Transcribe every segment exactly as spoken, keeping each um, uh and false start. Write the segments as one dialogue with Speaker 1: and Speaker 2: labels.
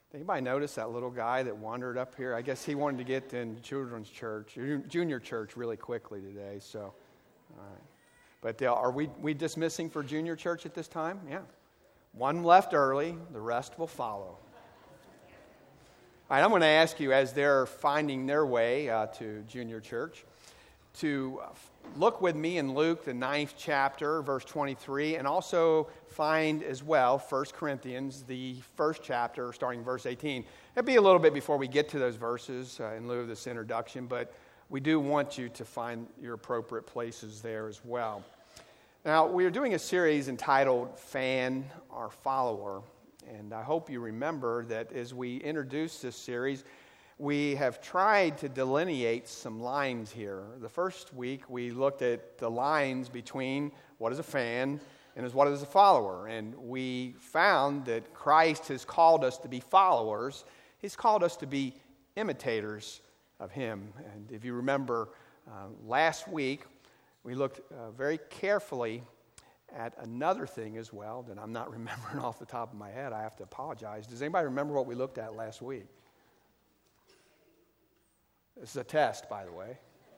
Speaker 1: Anybody notice that little guy that wandered up here? I guess he wanted to get in children's church, junior church really quickly today. So, all right. But uh, are we, we dismissing for junior church at this time? Yeah. One left early, the rest will follow. All right, I'm going to ask you, as they're finding their way uh, to junior church, to look with me in Luke, the ninth chapter, verse twenty-three, and also find as well First Corinthians, the first chapter, starting verse eighteen. It'll be a little bit before we get to those verses uh, in lieu of this introduction, but we do want you to find your appropriate places there as well. Now, we are doing a series entitled Fan or Follower, and I hope you remember that as we introduce this series, we have tried to delineate some lines here. The first week, we looked at the lines between what is a fan and what is a follower. And we found that Christ has called us to be followers. He's called us to be imitators of Him. And if you remember, uh, last week, we looked uh, very carefully at another thing as well that I'm not remembering off the top of my head. I have to apologize. Does anybody remember what we looked at last week? This is a test, by the way.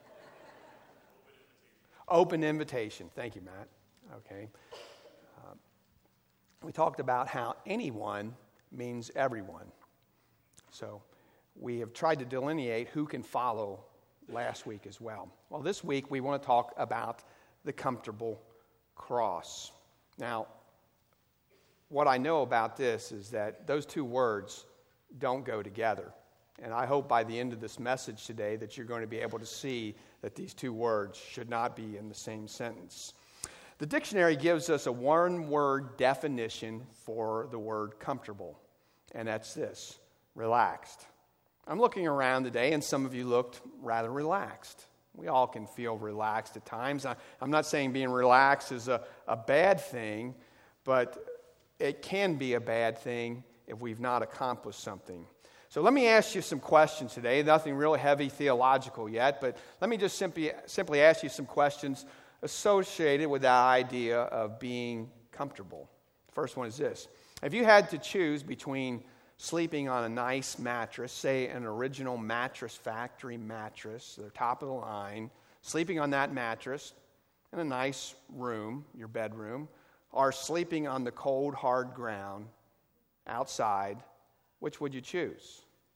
Speaker 1: Open invitation. Thank you, Matt. Okay. Uh, we talked about how anyone means everyone. So we have tried to delineate who can follow last week as well. Well, this week we want to talk about the comfortable cross. Now, what I know about this is that those two words don't go together. And I hope by the end of this message today that you're going to be able to see that these two words should not be in the same sentence. The dictionary gives us a one-word definition for the word comfortable, and that's this: relaxed. I'm looking around today, and some of you looked rather relaxed. We all can feel relaxed at times. I, I'm not saying being relaxed is a, a bad thing, but it can be a bad thing if we've not accomplished something. So let me ask you some questions today. Nothing really heavy theological yet, but let me just simply simply ask you some questions associated with that idea of being comfortable. The first one is this: if you had to choose between sleeping on a nice mattress, say an original Mattress Factory mattress, the top of the line, sleeping on that mattress in a nice room, your bedroom, or sleeping on the cold, hard ground outside, which would you choose?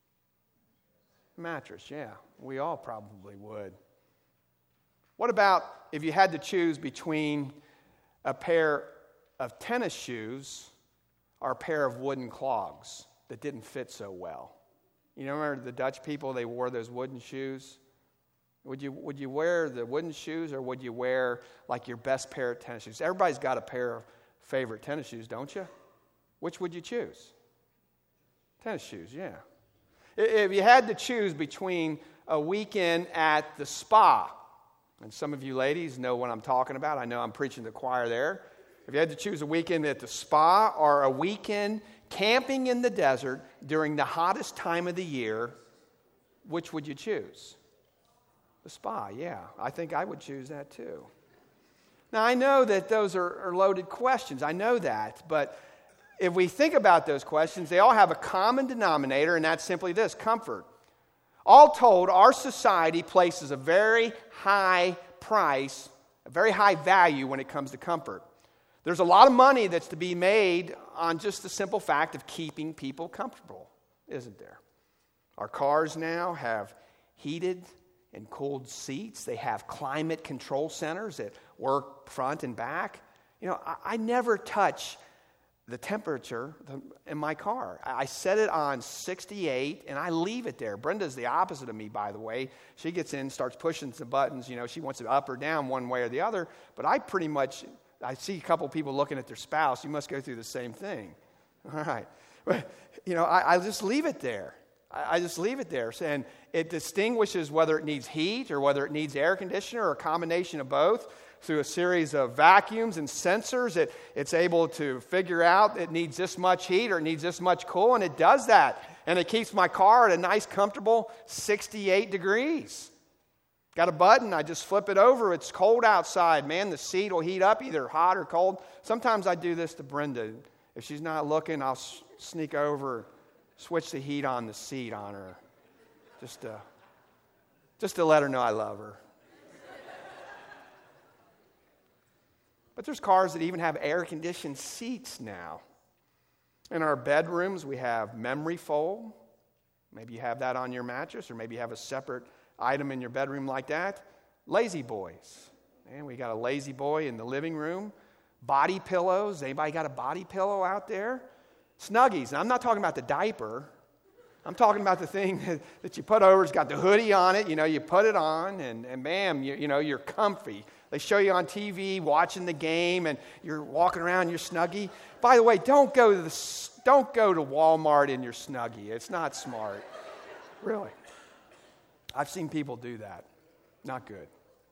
Speaker 1: Mattress, yeah. We all probably would. What about if you had to choose between a pair of tennis shoes or a pair of wooden clogs that didn't fit so well? You know, remember the Dutch people, they wore those wooden shoes? Would you would you wear the wooden shoes, or would you wear like your best pair of tennis shoes? Everybody's got a pair of favorite tennis shoes, don't you? Which would you choose? Tennis shoes, yeah. If you had to choose between a weekend at the spa, and some of you ladies know what I'm talking about. I know I'm preaching to the choir there. If you had to choose a weekend at the spa or a weekend camping in the desert during the hottest time of the year, which would you choose? The spa, yeah. I think I would choose that too. Now, I know that those are, are loaded questions. I know that. But if we think about those questions, they all have a common denominator, and that's simply this: comfort. All told, our society places a very high price, a very high value when it comes to comfort. There's a lot of money that's to be made on just the simple fact of keeping people comfortable, isn't there? Our cars now have heated and cooled seats. They have climate control centers that work front and back. You know, I, I never touch the temperature in my car. I set it on sixty-eight, and I leave it there. Brenda's the opposite of me, by the way. She gets in, starts pushing some buttons. You know, she wants it up or down one way or the other. But I pretty much, I see a couple people looking at their spouse. You must go through the same thing. All right. But, you know, I, I just leave it there. I, I just leave it there. And it distinguishes whether it needs heat or whether it needs air conditioner or a combination of both. Through a series of vacuums and sensors, it, it's able to figure out it needs this much heat or it needs this much cool, and it does that. And it keeps my car at a nice, comfortable sixty-eight degrees. Got a button, I just flip it over. It's cold outside, man. The seat will heat up, either hot or cold. Sometimes I do this to Brenda. If she's not looking, I'll sneak over switch the heat on the seat on her. Just to, just to let her know I love her. But there's cars that even have air-conditioned seats now. In our bedrooms, we have memory foam. Maybe you have that on your mattress, or maybe you have a separate item in your bedroom like that. Lazy boys. And we got a lazy boy in the living room. Body pillows. Anybody got a body pillow out there? Snuggies. And I'm not talking about the diaper. I'm talking about the thing that, that you put over. It's got the hoodie on it. You know, you put it on, and, and bam, you, you know, you're comfy. They show you on T V watching the game, and you're walking around in your Snuggie. By the way, don't go to the don't go to Walmart in your Snuggie. It's not smart. Really. I've seen people do that. Not good.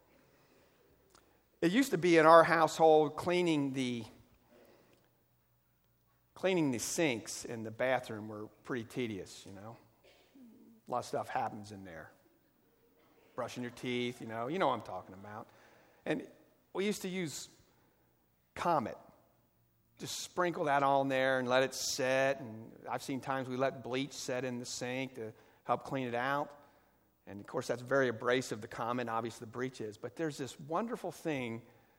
Speaker 1: It used to be in our household cleaning the cleaning the sinks in the bathroom were pretty tedious, you know. A lot of stuff happens in there. Brushing your teeth, you know. You know what I'm talking about. And we used to use Comet. Just sprinkle that on there and let it set. And I've seen times we let bleach set in the sink to help clean it out. And, of course, that's very abrasive, the Comet, obviously the bleach is. But there's this wonderful thing,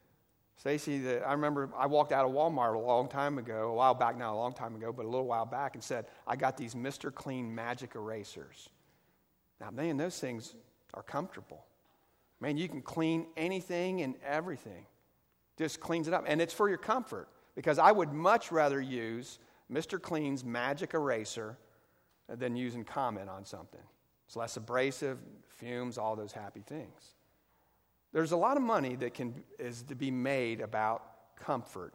Speaker 1: Stacy, that I remember I walked out of Walmart a long time ago, a while back now, a long time ago, but a little while back, and said, I got these Mister Clean Magic Erasers. Now, man, those things are comfortable. Man, you can clean anything and everything. Just cleans it up. And it's for your comfort. Because I would much rather use Mister Clean's Magic Eraser than using Comet on something. It's less abrasive, fumes, all those happy things. There's a lot of money that can is to be made about comfort.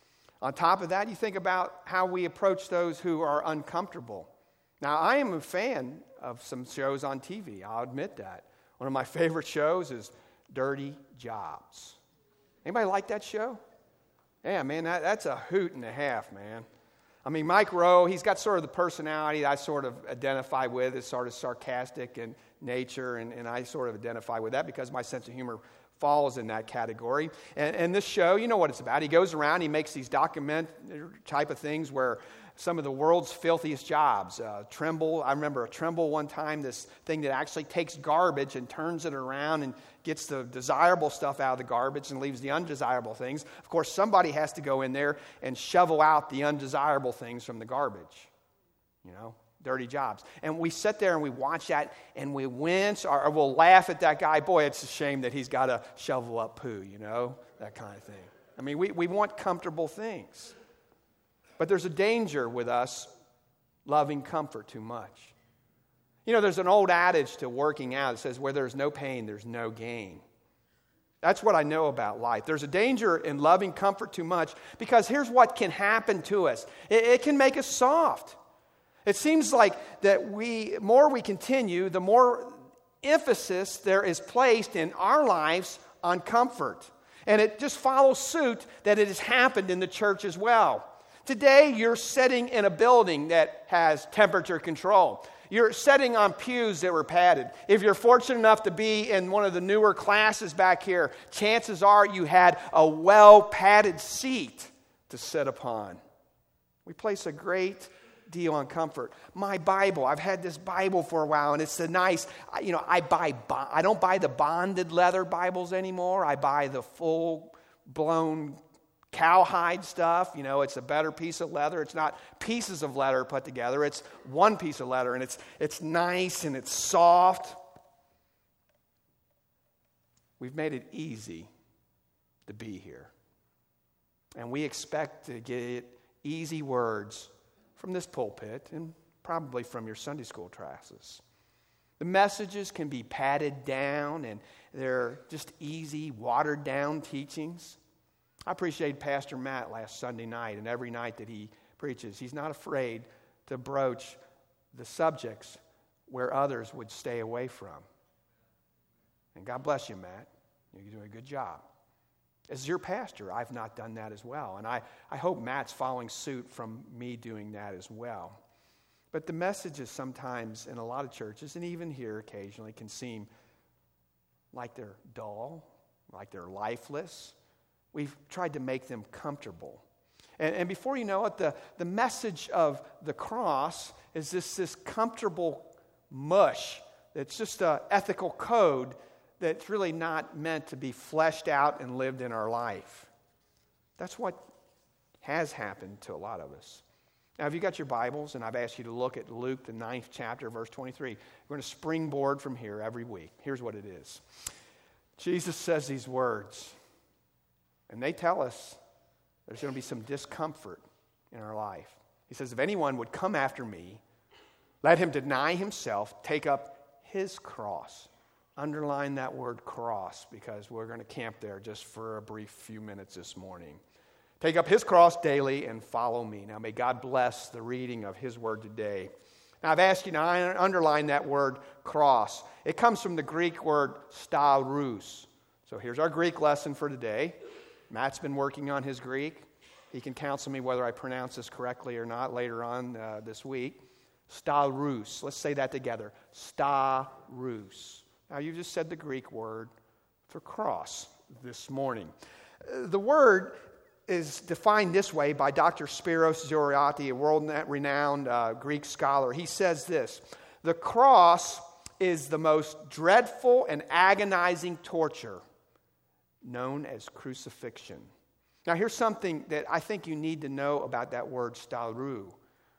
Speaker 1: On top of that, you think about how we approach those who are uncomfortable. Now, I am a fan of some shows on T V. I'll admit that. One of my favorite shows is Dirty Jobs. Anybody like that show? Yeah, man, that, that's a hoot and a half, man. I mean, Mike Rowe, he's got sort of the personality that I sort of identify with, is sort of sarcastic in nature, and, and I sort of identify with that because my sense of humor falls in that category. And, and this show, you know what it's about. He goes around, he makes these document type of things where some of the world's filthiest jobs. Uh, Trimble, I remember a Trimble one time, this thing that actually takes garbage and turns it around and gets the desirable stuff out of the garbage and leaves the undesirable things. Of course, somebody has to go in there and shovel out the undesirable things from the garbage. You know, Dirty Jobs. And we sit there and we watch that and we wince or, or we'll laugh at that guy. Boy, it's a shame that he's got to shovel up poo, you know, that kind of thing. I mean, we, we want comfortable things. But there's a danger with us loving comfort too much. You know, there's an old adage to working out that says, where there's no pain, there's no gain. That's what I know about life. There's a danger in loving comfort too much because here's what can happen to us. It, it can make us soft. It seems like that we, more we continue, the more emphasis there is placed in our lives on comfort. And it just follows suit that it has happened in the church as well. Today, you're sitting in a building that has temperature control. You're sitting on pews that were padded. If you're fortunate enough to be in one of the newer classes back here, chances are you had a well-padded seat to sit upon. We place a great deal on comfort. My Bible, I've had this Bible for a while, and it's a nice, you know, I buy, I don't buy the bonded leather Bibles anymore. I buy the full-blown cowhide stuff. You know, it's a better piece of leather. It's not pieces of leather put together. It's one piece of leather, and it's it's nice and it's soft. We've made it easy to be here. And we expect to get easy words from this pulpit and probably from your Sunday school classes. The messages can be padded down, and they're just easy, watered-down teachings. I appreciated Pastor Matt last Sunday night, and every night that he preaches, he's not afraid to broach the subjects where others would stay away from. And God bless you, Matt. You're doing a good job. As your pastor, I've not done that as well, and I, I hope Matt's following suit from me doing that as well. But the messages sometimes in a lot of churches, and even here occasionally, can seem like they're dull, like they're lifeless. We've tried to make them comfortable. And, and before you know it, the, the message of the cross is this, this comfortable mush that's just an ethical code that's really not meant to be fleshed out and lived in our life. That's what has happened to a lot of us. Now, if you got your Bibles, and I've asked you to look at Luke, the ninth chapter, verse twenty-three, we're going to springboard from here every week. Here's what it is. Jesus says these words, and they tell us there's going to be some discomfort in our life. He says, if anyone would come after me, let him deny himself, take up his cross. Underline that word cross, because we're going to camp there just for a brief few minutes this morning. Take up his cross daily and follow me. Now may God bless the reading of his word today. Now I've asked you to underline that word cross. It comes from the Greek word stauros. So here's our Greek lesson for today. Matt's been working on his Greek. He can counsel me whether I pronounce this correctly or not later on uh, this week. Stauros. Let's say that together. Stauros. Now you just said the Greek word for cross this morning. Uh, the word is defined this way by Doctor Spiros Zoroati, a world-renowned uh, Greek scholar. He says this: the cross is the most dreadful and agonizing torture, known as crucifixion. Now here's something that I think you need to know about that word stauru.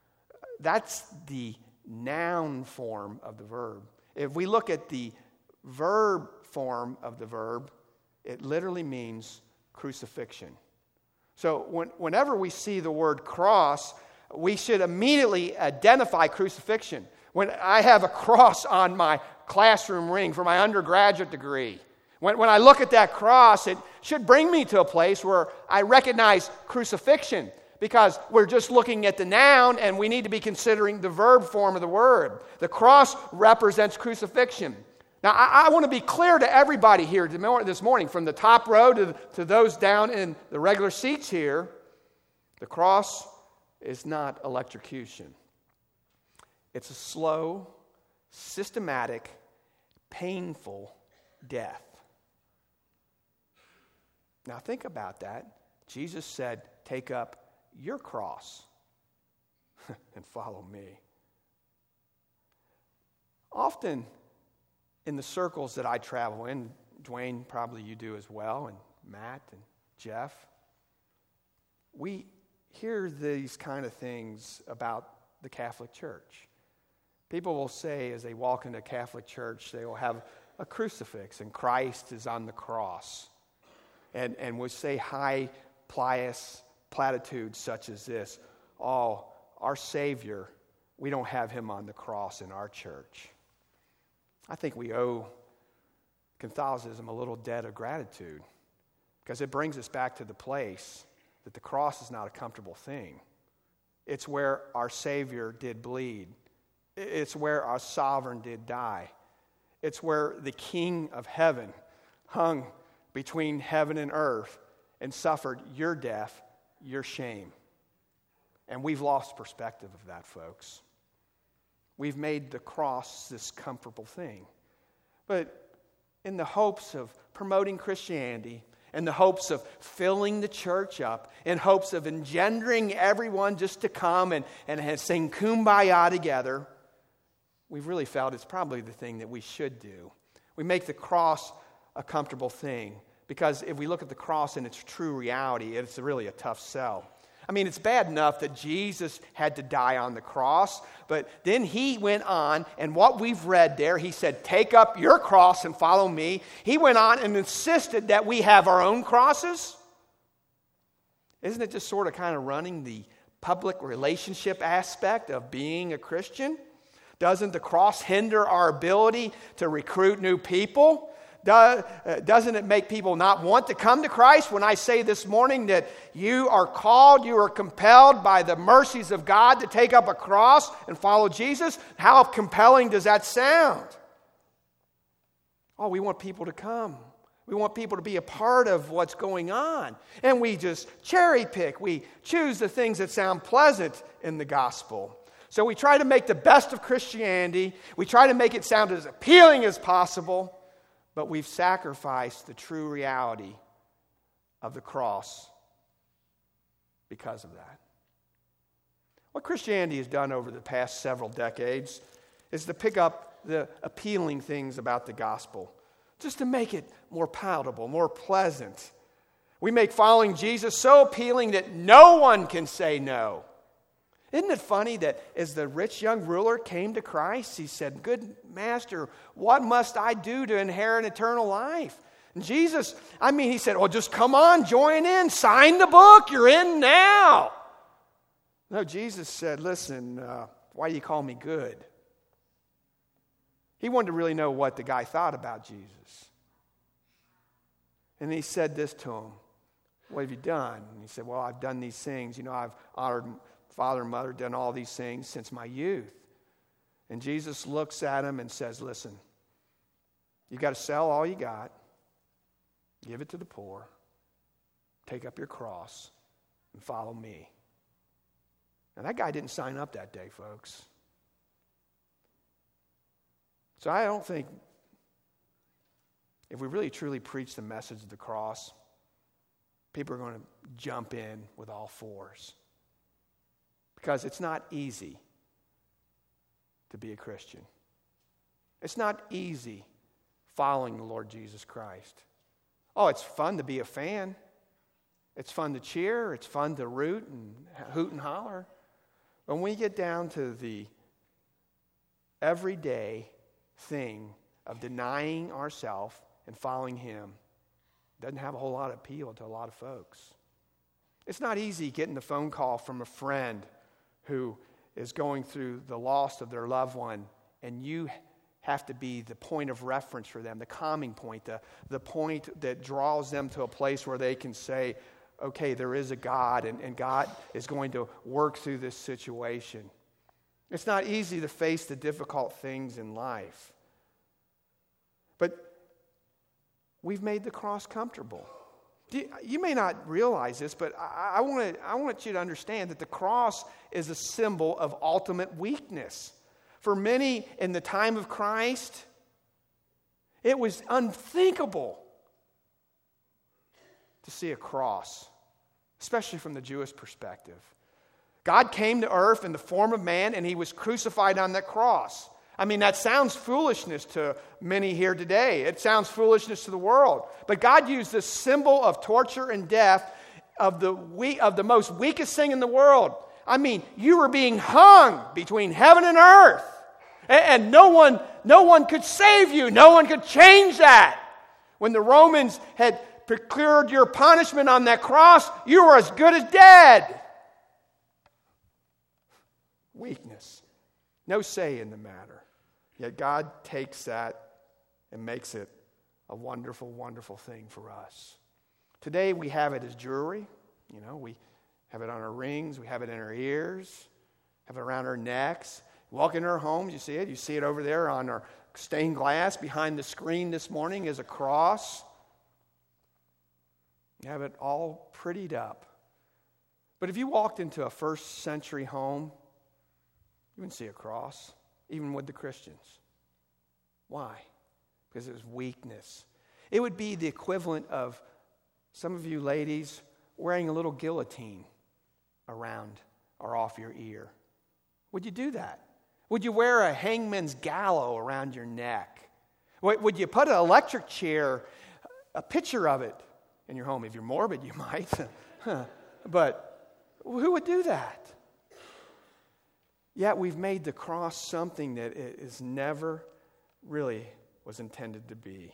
Speaker 1: That's the noun form of the verb. If we look at the verb form of the verb, it literally means crucifixion. So when, whenever we see the word cross, we should immediately identify crucifixion. When I have a cross on my classroom ring for my undergraduate degree, when, when I look at that cross, it should bring me to a place where I recognize crucifixion, because we're just looking at the noun and we need to be considering the verb form of the word. The cross represents crucifixion. Now, I, I want to be clear to everybody here this morning, from the top row to, to those down in the regular seats here, the cross is not electrocution. It's a slow, systematic, painful death. Now, think about that. Jesus said, take up your cross and follow me. Often, in the circles that I travel in, Dwayne, probably you do as well, and Matt and Jeff, we hear these kind of things about the Catholic Church. People will say, as they walk into a Catholic church, they will have a crucifix and Christ is on the cross. And, and we'll say high, pious platitudes such as this: oh, our Savior, we don't have him on the cross in our church. I think we owe Catholicism a little debt of gratitude, because it brings us back to the place that the cross is not a comfortable thing. It's where our Savior did bleed. It's where our sovereign did die. It's where the King of heaven hung between heaven and earth and suffered your death, your shame. And we've lost perspective of that, folks. We've made the cross this comfortable thing. But in the hopes of promoting Christianity, in the hopes of filling the church up, in hopes of engendering everyone just to come and, and sing Kumbaya together, we've really felt it's probably the thing that we should do. We make the cross a comfortable thing, because if we look at the cross in its true reality, it's really a tough sell. I mean, it's bad enough that Jesus had to die on the cross, but then he went on, and what we've read there, he said, take up your cross and follow me. He went on and insisted that we have our own crosses. Isn't it just sort of kind of running the public relationship aspect of being a Christian? Doesn't the cross hinder our ability to recruit new people? Doesn't it make people not want to come to Christ when I say this morning that you are called, you are compelled by the mercies of God to take up a cross and follow Jesus? How compelling does that sound? Oh, we want people to come. We want people to be a part of what's going on. And we just cherry pick. We choose the things that sound pleasant in the gospel. So we try to make the best of Christianity. We try to make it sound as appealing as possible. But we've sacrificed the true reality of the cross. because of that. What Christianity has done over the past several decades is to pick up the appealing things about the gospel, just to make it more palatable, more pleasant. We make following Jesus so appealing that no one can say no. Isn't it funny that as the rich young ruler came to Christ, he said, "Good master, what must I do to inherit eternal life?" And Jesus, I mean, he said, "Well, just come on, join in, sign the book, you're in now." No, Jesus said, "Listen, uh, why do you call me good?" He wanted to really know what the guy thought about Jesus. And he said this to him, "What have you done?" And he said, "Well, I've done these things. You know, I've honored father and mother, done all these things since my youth." And Jesus looks at him and says, "Listen, you got to sell all you got, give it to the poor, take up your cross, and follow me." Now, that guy didn't sign up that day, folks. So I don't think, if we really truly preach the message of the cross, people are going to jump in with all fours. Because it's not easy to be a Christian. It's not easy following the Lord Jesus Christ. Oh, it's fun to be a fan. It's fun to cheer. It's fun to root and hoot and holler. But when we get down to the everyday thing of denying ourselves and following Him, it doesn't have a whole lot of appeal to a lot of folks. It's not easy getting the phone call from a friend who is going through the loss of their loved one, and you have to be the point of reference for them, the calming point, the, the point that draws them to a place where they can say, okay, there is a God, and, and God is going to work through this situation. It's not easy to face the difficult things in life. But we've made the cross comfortable. You, you may not realize this, but I, I, want to, I want you to understand that the cross is a symbol of ultimate weakness. For many in the time of Christ, it was unthinkable to see a cross, especially from the Jewish perspective. God came to earth in the form of man, and He was crucified on that cross. I mean, that sounds foolishness to many here today. It sounds foolishness to the world. But God used this symbol of torture and death of the we, of the most weakest thing in the world. I mean, you were being hung between heaven and earth. And, and no one, no one could save you. No one could change that. When the Romans had procured your punishment on that cross, you were as good as dead. Weakness. No say in the matter. Yet God takes that and makes it a wonderful, wonderful thing for us. Today we have it as jewelry. You know, we have it on our rings. We have it in our ears. Have it around our necks. Walk in our homes, you see it. You see it over there on our stained glass. Behind the screen this morning is a cross. You have it all prettied up. But if you walked into a first century home, you wouldn't see a cross, even with the Christians. Why? Because it was weakness. It would be the equivalent of some of you ladies wearing a little guillotine around or off your ear. Would you do that? Would you wear a hangman's gallows around your neck? Would you put an electric chair, a picture of it in your home? If you're morbid, you might. But who would do that? Yet we've made the cross something that it is never really was intended to be.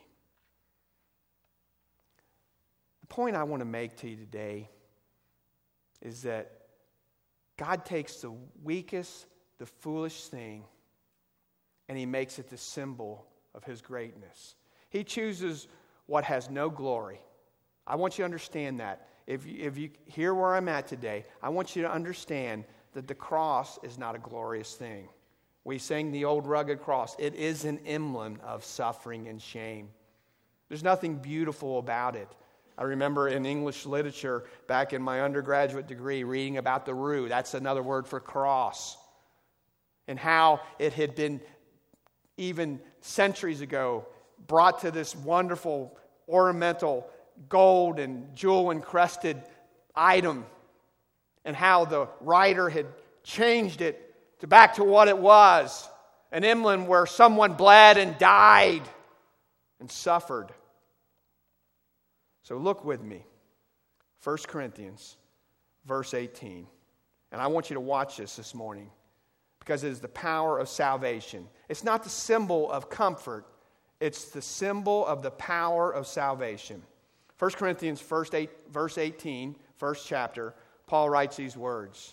Speaker 1: The point I want to make to you today is that God takes the weakest, the foolish thing, and He makes it the symbol of His greatness. He chooses what has no glory. I want you to understand that. If you, if you hear where I'm at today, I want you to understand that the cross is not a glorious thing. We sang the old rugged cross. It is an emblem of suffering and shame. There's nothing beautiful about it. I remember in English literature back in my undergraduate degree reading about the rue. That's another word for cross. And how it had been, even centuries ago, brought to this and how the writer had changed it to back to what it was, an emblem where someone bled and died and suffered. So look with me, First Corinthians, verse eighteen. And I want you to watch this this morning because it is the power of salvation. It's not the symbol of comfort. It's the symbol of the power of salvation. First Corinthians first eight, verse eighteen, first chapter, Paul writes these words.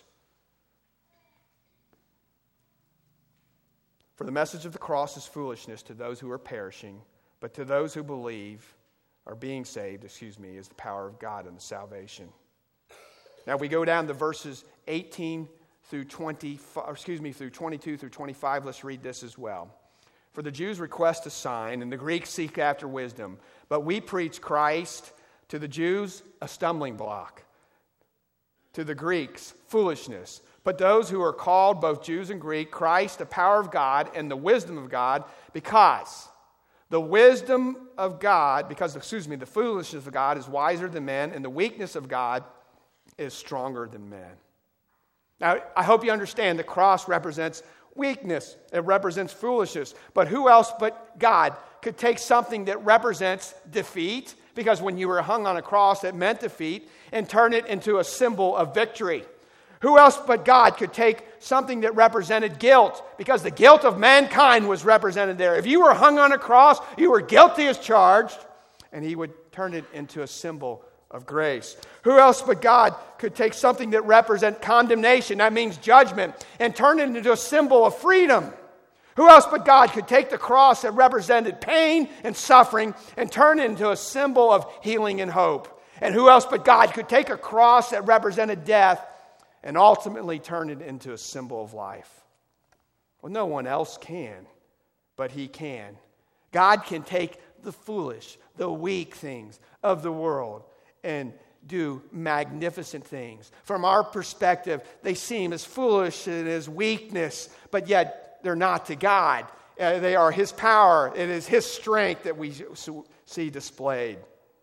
Speaker 1: For the message of the cross is foolishness to those who are perishing, but to those who believe, or being saved, excuse me, is the power of God and the salvation. Now we go down to verses eighteen through twenty, excuse me, through twenty-two through twenty-five. Let's read this as well. For the Jews request a sign, and the Greeks seek after wisdom. But we preach Christ, to the Jews a stumbling block, to the Greeks foolishness. But those who are called, both Jews and Greek, Christ, the power of God and the wisdom of God, because the wisdom of God, because, excuse me, the foolishness of God is wiser than men, and the weakness of God is stronger than men. Now, I hope you understand the cross represents weakness. It represents foolishness. But who else but God could take something that represents defeat, because when you were hung on a cross it meant defeat, and turn it into a symbol of victory? Who else but God could take something that represented guilt, because the guilt of mankind was represented there? If you were hung on a cross, you were guilty as charged, and he would turn it into a symbol of grace. Who else but God could take something that represents condemnation, that means judgment, and turn it into a symbol of freedom? Who else but God could take the cross that represented pain and suffering and turn it into a symbol of healing and hope? And who else but God could take a cross that represented death and ultimately turn it into a symbol of life? Well, no one else can, but he can. God can take the foolish, the weak things of the world and do magnificent things. From our perspective, they seem as foolish and as weakness, but yet they're not to God. Uh, they are His power. It is His strength that we see displayed.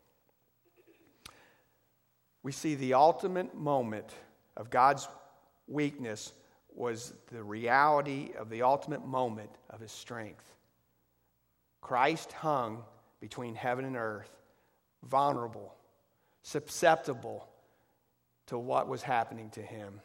Speaker 1: We see the ultimate moment of God's weakness was the reality of the ultimate moment of His strength. Christ hung between heaven and earth, vulnerable, susceptible to what was happening to Him.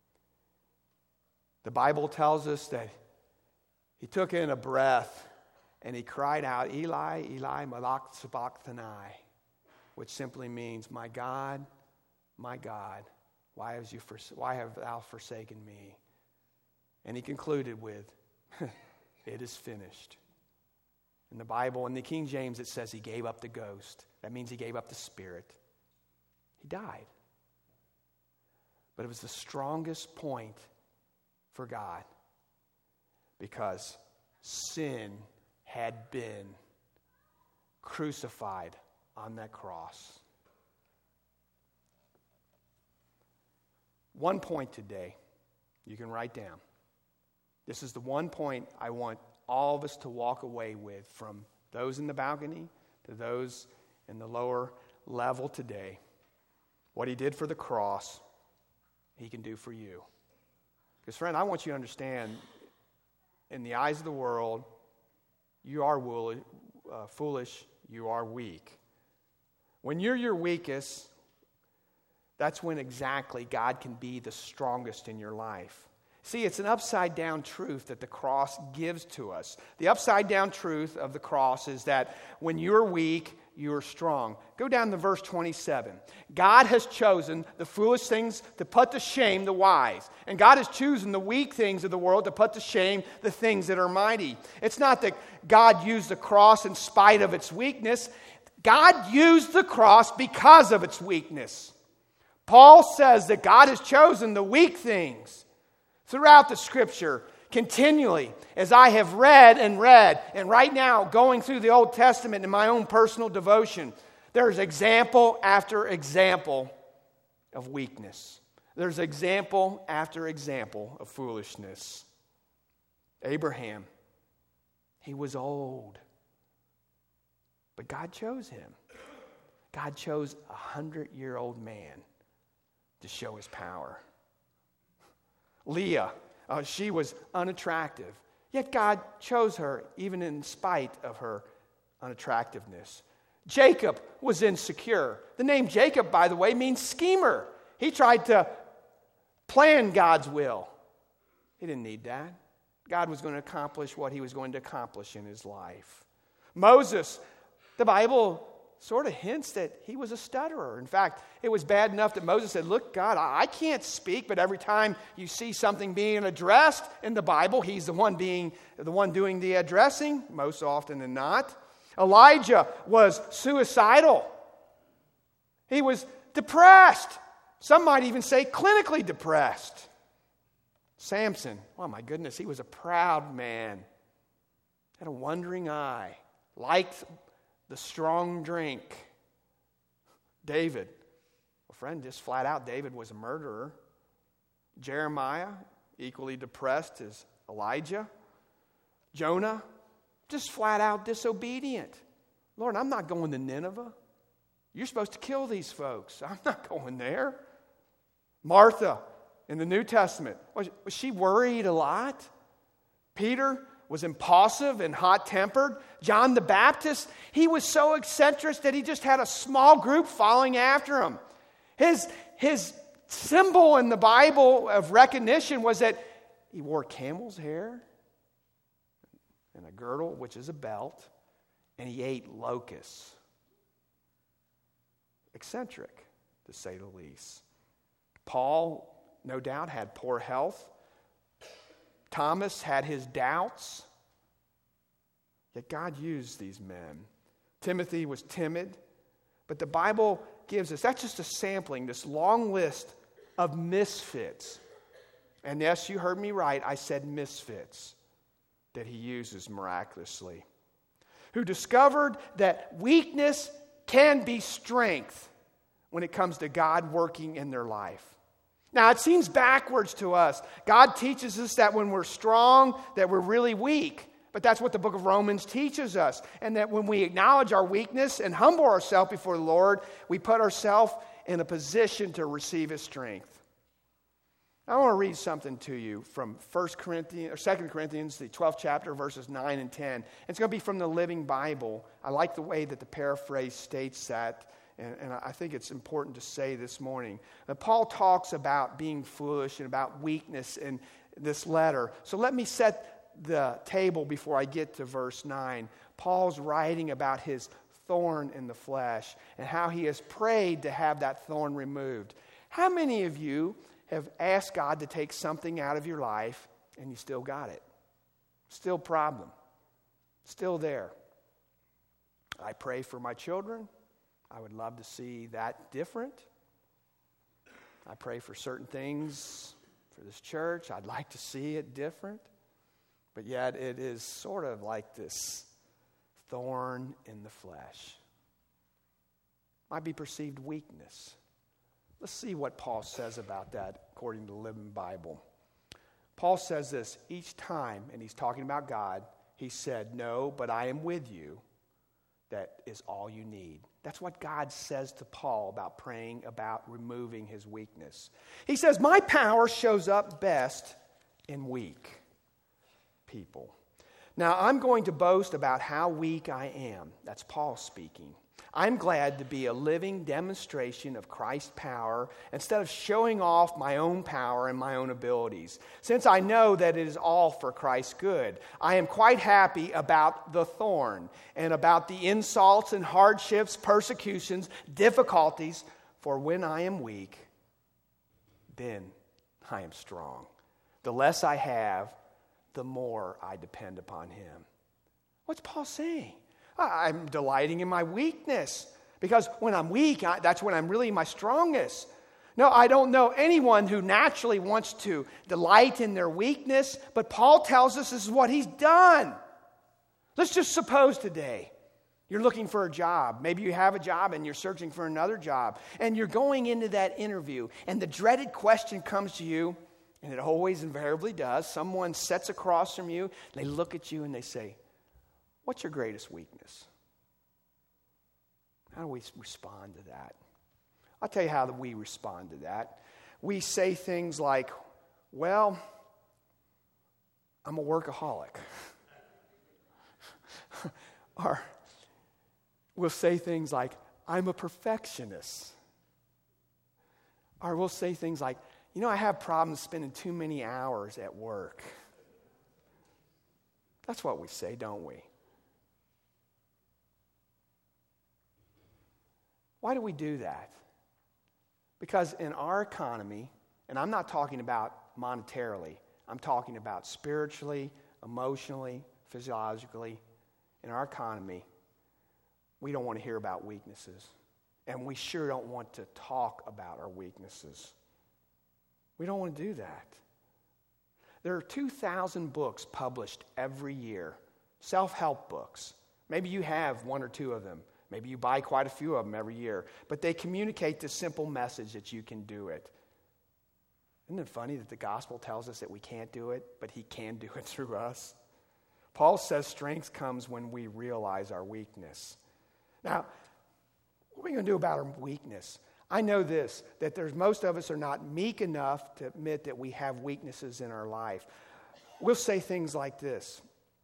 Speaker 1: The Bible tells us that He took in a breath and He cried out, Eli, Eli, malak sabachthani, which simply means, my God, my God, why have, you fors- why have thou forsaken me? And He concluded with, it is finished. In the Bible, in the King James, it says He gave up the ghost. That means He gave up the spirit. He died. But it was the strongest point for God, because sin had been crucified on that cross. One point today you can write down. This is the one point I want all of us to walk away with, from those in the balcony to those in the lower level today. What He did for the cross, He can do for you. Because, friend, I want you to understand, in the eyes of the world, you are wool- uh, foolish, you are weak. When you're your weakest, that's when exactly God can be the strongest in your life. See, it's an upside-down truth that the cross gives to us. The upside-down truth of the cross is that when you're weak, you are strong. Go down to verse twenty-seven. God has chosen the foolish things to put to shame the wise. And God has chosen the weak things of the world to put to shame the things that are mighty. It's not that God used the cross in spite of its weakness. God used the cross because of its weakness. Paul says that God has chosen the weak things throughout the Scripture continually, as I have read and read, and right now going through the Old Testament in my own personal devotion, there's example after example of weakness. There's example after example of foolishness. Abraham, he was old, but God chose him. God chose a hundred-year-old man to show His power. Leah, uh, she was unattractive. Yet God chose her even in spite of her unattractiveness. Jacob was insecure. The name Jacob, by the way, means schemer. He tried to plan God's will. He didn't need that. God was going to accomplish what he was going to accomplish in his life. Moses, the Bible sort of hints that he was a stutterer. In fact, it was bad enough that Moses said, look, God, I can't speak, but every time you see something being addressed in the Bible, he's the one being the one doing the addressing, most often than not. Elijah was suicidal. He was depressed. Some might even say clinically depressed. Samson, oh my goodness, he was a proud man. Had a wandering eye. Liked the strong drink. David, well, friend, just flat out, David was a murderer. Jeremiah, equally depressed as Elijah. Jonah, just flat out disobedient. Lord, I'm not going to Nineveh. You're supposed to kill these folks. I'm not going there. Martha, in the New Testament, was, was she worried a lot? Peter was impulsive and hot-tempered. John the Baptist, he was so eccentric that he just had a small group following after him. His, his symbol in the Bible of recognition was that he wore camel's hair and a girdle, which is a belt, and he ate locusts. Eccentric, to say the least. Paul, no doubt, had poor health. Thomas had his doubts. Yet God used these men. Timothy was timid. But the Bible gives us, that's just a sampling, this long list of misfits. And yes, you heard me right, I said misfits that he uses miraculously. Who discovered that weakness can be strength when it comes to God working in their life. Now, it seems backwards to us. God teaches us that when we're strong, that we're really weak. But that's what the book of Romans teaches us. And that when we acknowledge our weakness and humble ourselves before the Lord, we put ourselves in a position to receive his strength. I want to read something to you from First Corinthians or Second Corinthians, the twelfth chapter, verses nine and ten. It's going to be from the Living Bible. I like the way that the paraphrase states that. And, and I think it's important to say this morning. Uh, Paul talks about being foolish and about weakness in this letter. So let me set the table before I get to verse nine. Paul's writing about his thorn in the flesh and how he has prayed to have that thorn removed. How many of you have asked God to take something out of your life and you still got it? Still problem. Still there. I pray for my children. I would love to see that different. I pray for certain things for this church. I'd like to see it different. But yet it is sort of like this thorn in the flesh. Might be perceived weakness. Let's see what Paul says about that according to the Living Bible. Paul says this each time, and he's talking about God, he said, "No, but I am with you. That is all you need." That's what God says to Paul about praying about removing his weakness. He says, "My power shows up best in weak people." Now, I'm going to boast about how weak I am. That's Paul speaking. I'm glad to be a living demonstration of Christ's power instead of showing off my own power and my own abilities. Since I know that it is all for Christ's good, I am quite happy about the thorn and about the insults and hardships, persecutions, difficulties, for when I am weak, then I am strong. The less I have, the more I depend upon him. What's Paul saying? I'm delighting in my weakness because when I'm weak, I, that's when I'm really my strongest. No, I don't know anyone who naturally wants to delight in their weakness, but Paul tells us this is what he's done. Let's just suppose today you're looking for a job. Maybe you have a job and you're searching for another job, and you're going into that interview, and the dreaded question comes to you, and it always invariably does. Someone sits across from you, they look at you and they say, "What's your greatest weakness?" How do we respond to that? I'll tell you how we respond to that. We say things like, well, I'm a workaholic. Or we'll say things like, I'm a perfectionist. Or we'll say things like, you know, I have problems spending too many hours at work. That's what we say, don't we? Why do we do that? Because in our economy, and I'm not talking about monetarily, I'm talking about spiritually, emotionally, physiologically. In our economy, we don't want to hear about weaknesses. And we sure don't want to talk about our weaknesses. We don't want to do that. There are two thousand books published every year, self-help books. Maybe you have one or two of them. Maybe you buy quite a few of them every year. But they communicate the simple message that you can do it. Isn't it funny that the gospel tells us that we can't do it, but he can do it through us? Paul says strength comes when we realize our weakness. Now, what are we going to do about our weakness? I know this, that there's most of us are not meek enough to admit that we have weaknesses in our life. We'll say things like this.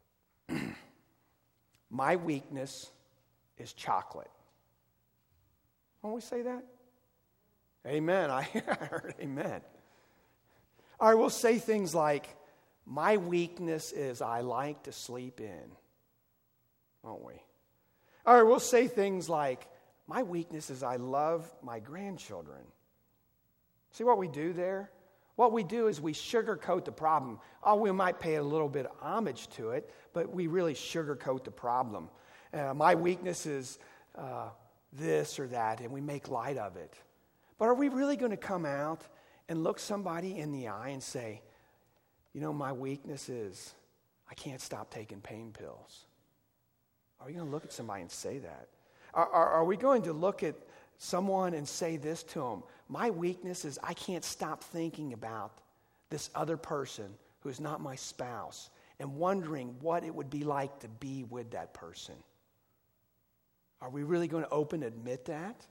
Speaker 1: My weakness is chocolate. Won't we say that? Amen. I heard amen. All right, we'll say things like, my weakness is I like to sleep in. Won't we? All right, we'll say things like, my weakness is I love my grandchildren. See what we do there? What we do is we sugarcoat the problem. Oh, we might pay a little bit of homage to it, but we really sugarcoat the problem. Uh, my weakness is uh, this or that, and we make light of it. But are we really going to come out and look somebody in the eye and say, you know, my weakness is I can't stop taking pain pills? Are we going to look at somebody and say that? Are, are, are we going to look at someone and say this to them? My weakness is I can't stop thinking about this other person who is not my spouse and wondering what it would be like to be with that person. Are we really going to open and admit that?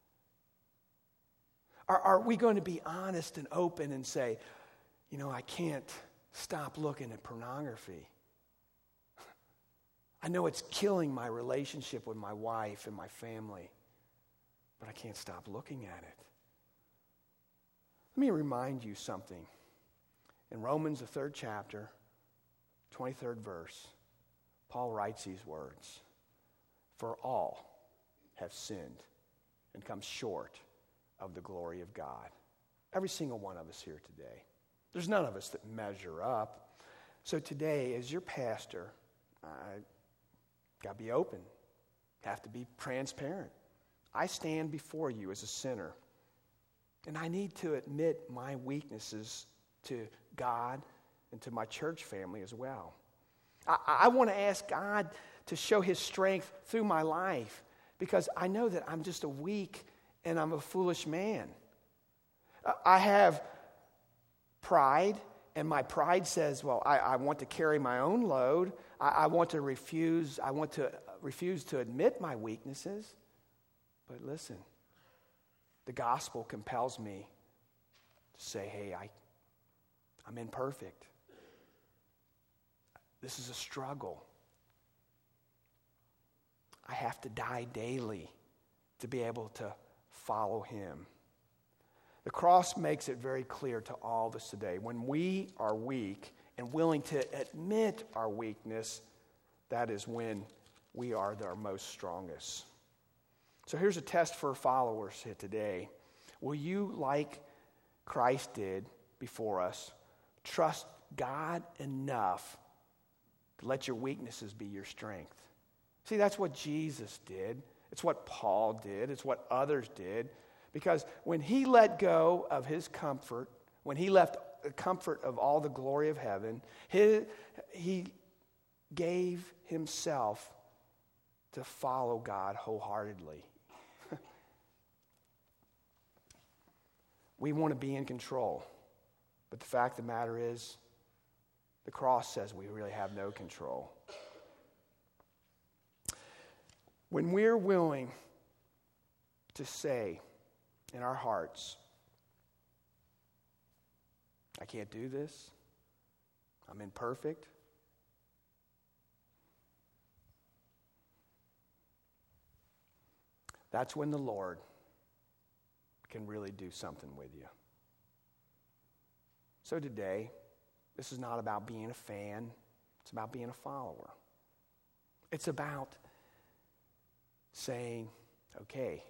Speaker 1: Are, are we going to be honest and open and say, you know, I can't stop looking at pornography. I know it's killing my relationship with my wife and my family, but I can't stop looking at it. Let me remind you something. In Romans, the third chapter, twenty-third verse, Paul writes these words. For all have sinned and come short of the glory of God. Every single one of us here today. There's none of us that measure up. So today, as your pastor, I got to be open, have to be transparent. I stand before you as a sinner, and I need to admit my weaknesses to God and to my church family as well. I, I want to ask God to show his strength through my life because I know that I'm just a weak and I'm a foolish man. I have pride, and my pride says, well, I, I want to carry my own load. I, I want to refuse, I want to refuse to admit my weaknesses. But listen, the gospel compels me to say, hey, I, I'm imperfect. This is a struggle. I have to die daily to be able to follow him. The cross makes it very clear to all of us today. When we are weak and willing to admit our weakness, that is when we are our most strongest. So here's a test for followers here today. Will you, like Christ did before us, trust God enough to let your weaknesses be your strength? See, that's what Jesus did. It's what Paul did. It's what others did. Because when he let go of his comfort, when he left the comfort of all the glory of heaven, his, he gave himself to follow God wholeheartedly. We want to be in control. But the fact of the matter is, the cross says we really have no control. When we're willing to say in our hearts, I can't do this. I'm imperfect. That's when the Lord can really do something with you. So today, this is not about being a fan. It's about being a follower. It's about saying, okay,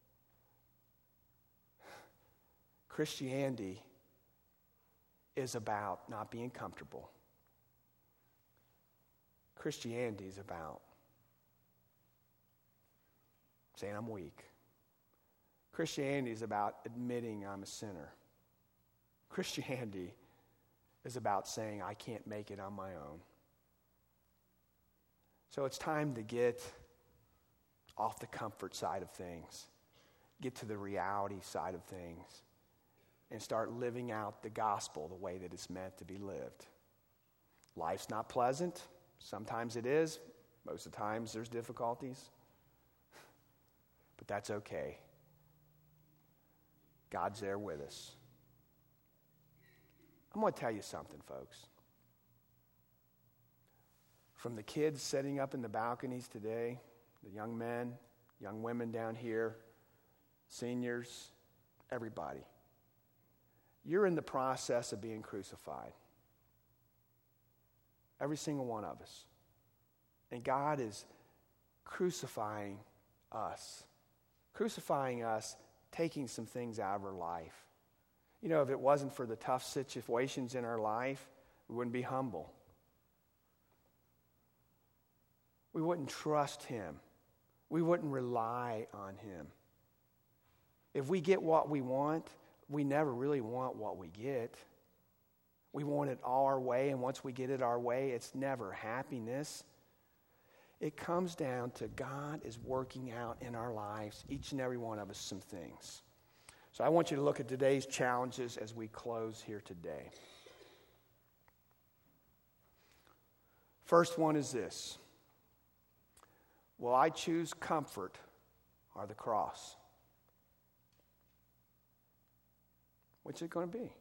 Speaker 1: Christianity is about not being comfortable. Christianity is about saying I'm weak. Christianity is about admitting I'm a sinner. Christianity is about saying I can't make it on my own. So it's time to get off the comfort side of things, get to the reality side of things, and start living out the gospel the way that it's meant to be lived. Life's not pleasant. Sometimes it is. Most of the times there's difficulties. But that's okay. God's there with us. I'm going to tell you something, folks. From the kids sitting up in the balconies today, the young men, young women down here, seniors, everybody, you're in the process of being crucified. Every single one of us. And God is crucifying us. Crucifying us, taking some things out of our life. You know, if it wasn't for the tough situations in our life, we wouldn't be humble. We wouldn't trust Him. We wouldn't rely on Him. If we get what we want, we never really want what we get. We want it all our way, and once we get it our way, it's never happiness. It comes down to God is working out in our lives, each and every one of us, some things. So I want you to look at today's challenges as we close here today. First one is this. Will I choose comfort or the cross? What's it going to be?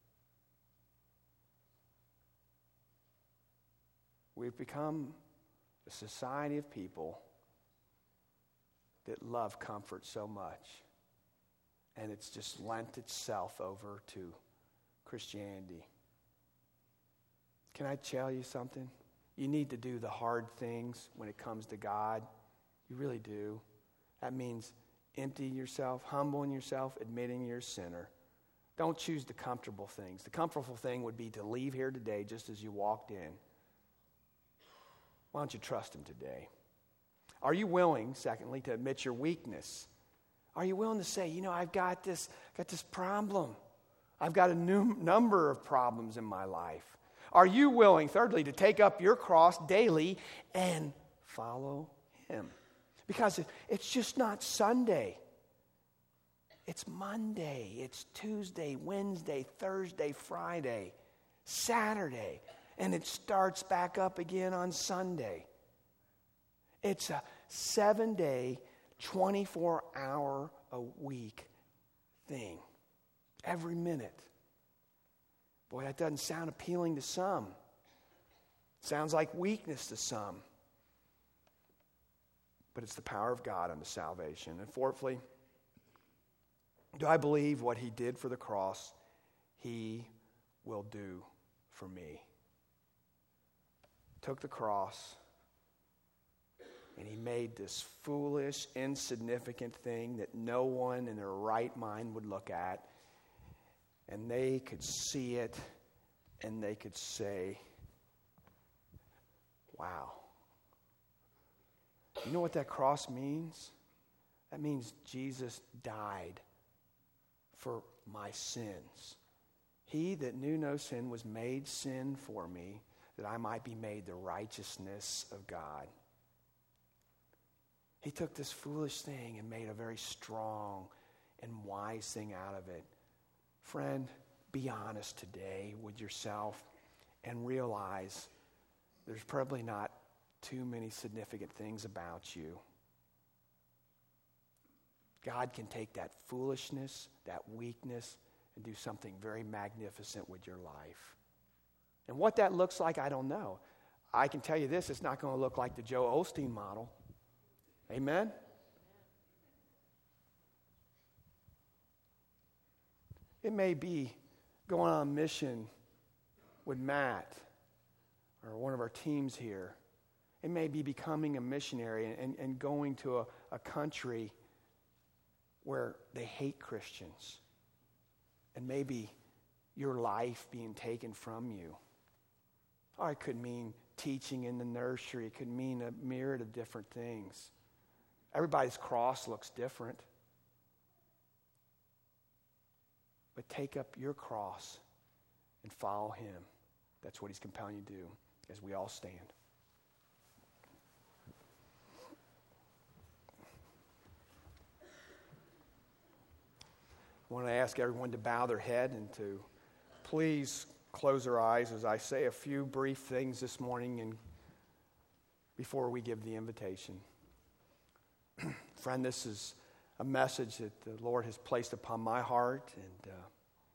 Speaker 1: We've become a society of people that love comfort so much. And it's just lent itself over to Christianity. Can I tell you something? You need to do the hard things when it comes to God. You really do. That means emptying yourself, humbling yourself, admitting you're a sinner. Don't choose the comfortable things. The comfortable thing would be to leave here today just as you walked in. Why don't you trust Him today? Are you willing, secondly, to admit your weakness? Are you willing to say, you know, I've got this, got this problem. I've got a new number of problems in my life. Are you willing, thirdly, to take up your cross daily and follow Him? Because it's just not Sunday. It's Monday, it's Tuesday, Wednesday, Thursday, Friday, Saturday, and it starts back up again on Sunday. It's a seven-day, twenty-four hour a week thing. Every minute. Boy, that doesn't sound appealing to some. Sounds like weakness to some. But it's the power of God unto salvation. And fourthly, do I believe what He did for the cross, He will do for me? Took the cross, and He made this foolish, insignificant thing that no one in their right mind would look at. And they could see it, and they could say, wow. You know what that cross means? That means Jesus died for my sins. He that knew no sin was made sin for me, that I might be made the righteousness of God. He took this foolish thing and made a very strong and wise thing out of it. Friend, be honest today with yourself and realize there's probably not too many significant things about you. God can take that foolishness, that weakness, and do something very magnificent with your life. And what that looks like, I don't know. I can tell you this, it's not going to look like the Joel Osteen model. Amen? It may be going on a mission with Matt or one of our teams here. It may be becoming a missionary and, and going to a, a country where they hate Christians. And maybe your life being taken from you. Or it could mean teaching in the nursery. It could mean a myriad of different things. Everybody's cross looks different. But take up your cross and follow him. That's what he's compelling you to do as we all stand. I want to ask everyone to bow their head and to please close their eyes as I say a few brief things this morning and before we give the invitation. Friend, this is a message that the Lord has placed upon my heart, and uh,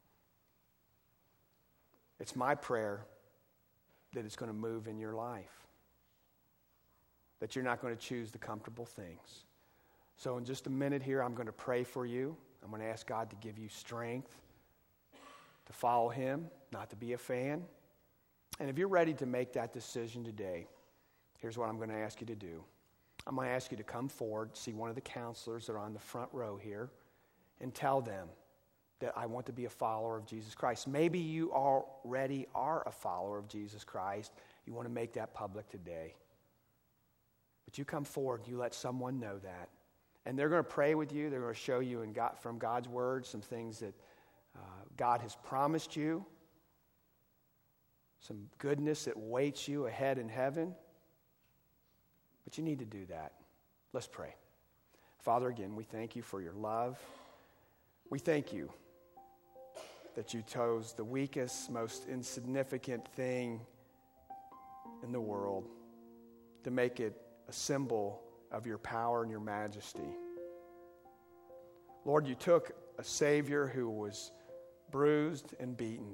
Speaker 1: it's my prayer that it's going to move in your life, that you're not going to choose the comfortable things. So in just a minute here, I'm going to pray for you. I'm going to ask God to give you strength to follow him, not to be a fan. And if you're ready to make that decision today, here's what I'm going to ask you to do. I'm going to ask you to come forward, see one of the counselors that are on the front row here, and tell them that I want to be a follower of Jesus Christ. Maybe you already are a follower of Jesus Christ. You want to make that public today. But you come forward, you let someone know that. And they're going to pray with you. They're going to show you in God, from God's word some things that uh, God has promised you, some goodness that waits you ahead in heaven. But you need to do that. Let's pray. Father, again, we thank you for your love. We thank you that you chose the weakest, most insignificant thing in the world to make it a symbol of your power and your majesty. Lord, you took a Savior who was bruised and beaten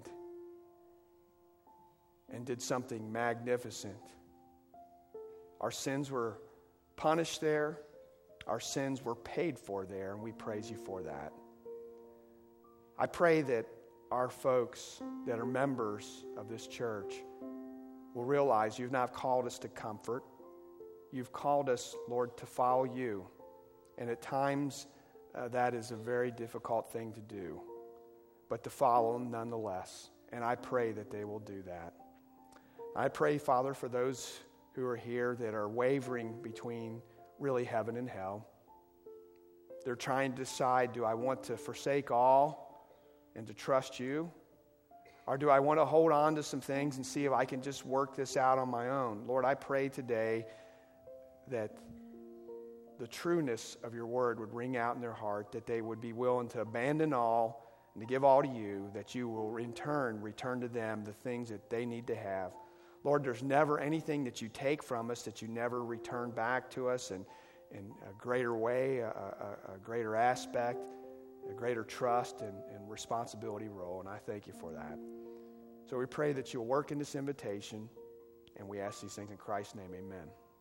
Speaker 1: and did something magnificent. Our sins were punished there. Our sins were paid for there, and we praise you for that. I pray that our folks that are members of this church will realize you've not called us to comfort. You've called us, Lord, to follow you. And at times, uh, that is a very difficult thing to do. But to follow them nonetheless. And I pray that they will do that. I pray, Father, for those who are here that are wavering between really heaven and hell. They're trying to decide, do I want to forsake all and to trust you? Or do I want to hold on to some things and see if I can just work this out on my own? Lord, I pray today that the trueness of your word would ring out in their heart, that they would be willing to abandon all and to give all to you, that you will in turn return to them the things that they need to have. Lord, there's never anything that you take from us that you never return back to us in, in a greater way, a, a, a greater aspect, a greater trust and, and responsibility role, and I thank you for that. So we pray that you'll work in this invitation, and we ask these things in Christ's name, amen.